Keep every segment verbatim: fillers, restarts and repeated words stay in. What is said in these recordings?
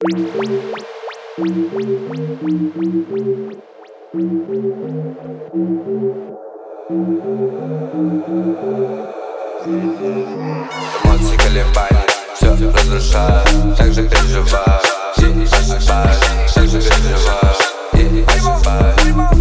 Эмоции колебания, все разрушаю, так же переживаю и ошибаюсь, так же переживаю и ошибаюсь.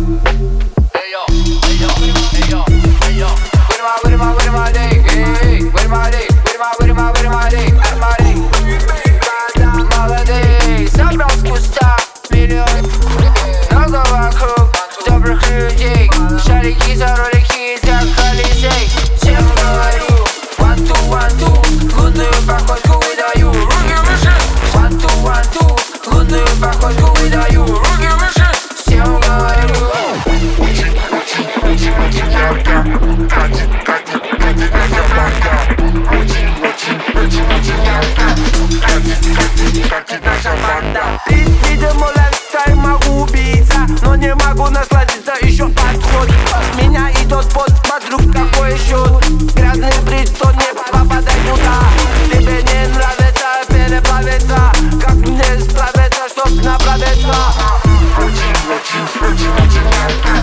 Собрал с куста миллион, много вокруг добрых людей. Шарики за ролики для колесей. Всем говорю, one two one two, лунную походку выдаю, руки выше. One two one two, лунную походку выдаю, руки выше. Всем говорю. Очень, очень, очень, очень ярко катит, катит, катит наша банда. Очень, очень, очень, очень ярко катит, катит, катит наша банда. Видимо, лайфстайл могу убиться, но не могу насладиться, еще подход. Меня идет под подруг, какой счет? Грязный брит, то не попадай туда. Тебе не нравится переплавиться, как мне справиться, чтоб направиться. Очень, очень, очень, очень ярко